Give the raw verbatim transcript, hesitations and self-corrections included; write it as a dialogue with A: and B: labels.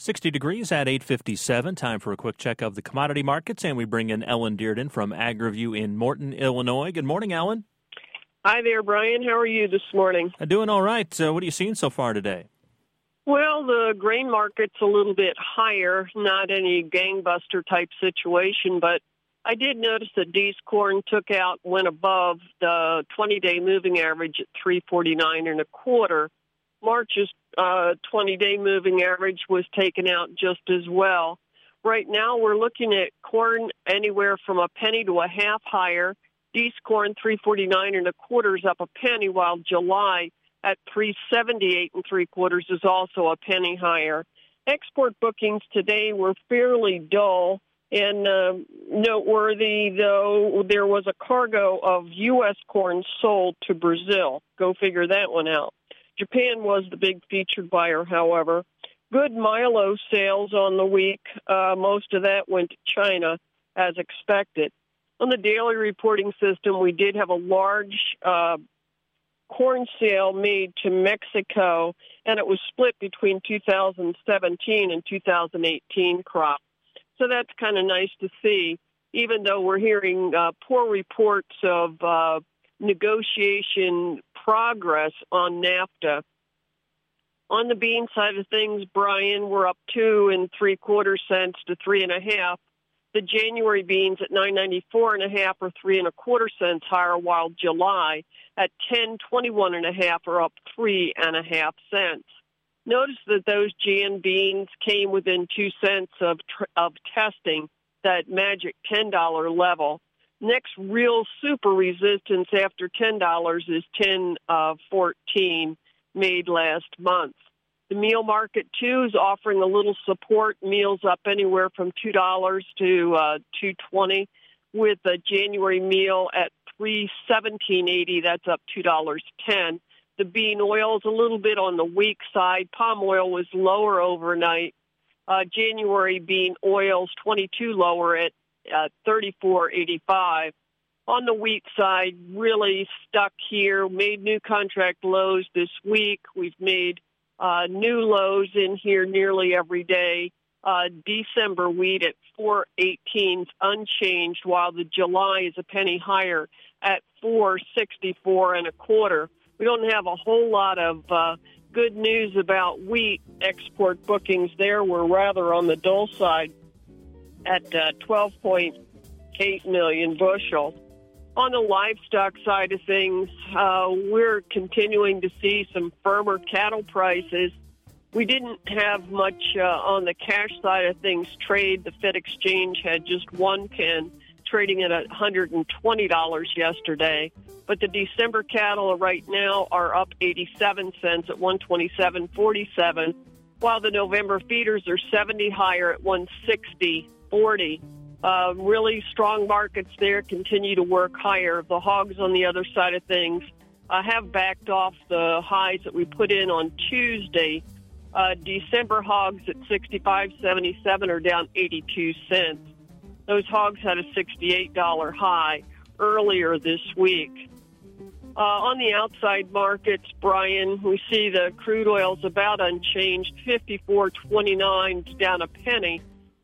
A: sixty degrees at eight fifty-seven. Time for a quick check of the commodity markets, and we bring in Ellen Dearden from AgriView in Morton, Illinois. Good morning, Ellen.
B: Hi there, Brian. How are you this morning?
A: Uh, doing all right. Uh, what are you seeing so far today?
B: Well, the grain market's a little bit higher, not any gangbuster type situation, but I did notice that D's corn took out, went above the twenty-day moving average at three forty-nine and a quarter. March's uh, twenty-day moving average was taken out just as well. Right now, we're looking at corn anywhere from a penny to a half higher. D's corn three forty-nine and a quarter is up a penny, while July at three seventy-eight and three quarters is also a penny higher. Export bookings today were fairly dull. And uh, noteworthy, though, there was a cargo of U S corn sold to Brazil. Go figure that one out. Japan was the big featured buyer, however. Good Milo sales on the week. Uh, most of that went to China, as expected. On the daily reporting system, we did have a large uh, corn sale made to Mexico, and it was split between two thousand seventeen and two thousand eighteen crop. So that's kind of nice to see, even though we're hearing uh, poor reports of uh, negotiation progress on NAFTA. On the bean side of things, Brian, we're up two and three quarter cents to three and a half. The January beans at nine ninety-four and a half or three and a quarter cents higher, while July at ten twenty-one and a half are up three and a half cents. Notice that those Jan beans came within two cents of tr- of testing that magic ten dollars level. Next real super resistance after ten dollars is ten fourteen made last month. The meal market, too, is offering a little support. Meals up anywhere from two dollars to uh, two twenty, with a January meal at three seventeen eighty. That's up two dollars ten. The bean oil is a little bit on the weak side. Palm oil was lower overnight. Uh, January bean oils twenty-two lower at uh, thirty-four eighty-five. On the wheat side, really stuck here. Made new contract lows this week. We've made uh, new lows in here nearly every day. Uh, December wheat at four eighteen, unchanged, while the July is a penny higher at four sixty-four and a quarter. We don't have a whole lot of uh, good news about wheat. Export bookings there were rather on the dull side at uh, twelve point eight million bushels. On the livestock side of things, uh, we're continuing to see some firmer cattle prices. We didn't have much uh, on the cash side of things trade. The Fed Exchange had just one pen trading at one hundred twenty dollars yesterday. But the December cattle right now are up eighty-seven cents at one twenty-seven forty-seven, while the November feeders are seventy higher at one sixty forty. Uh, really strong markets there continue to work higher. The hogs on the other side of things uh, have backed off the highs that we put in on Tuesday. Uh, December hogs at sixty-five seventy-seven are down eighty-two cents. Those hogs had a sixty-eight dollars high earlier this week. Uh, on the outside markets, Brian, we see the crude oil's about unchanged, fifty-four twenty-nine, down a penny.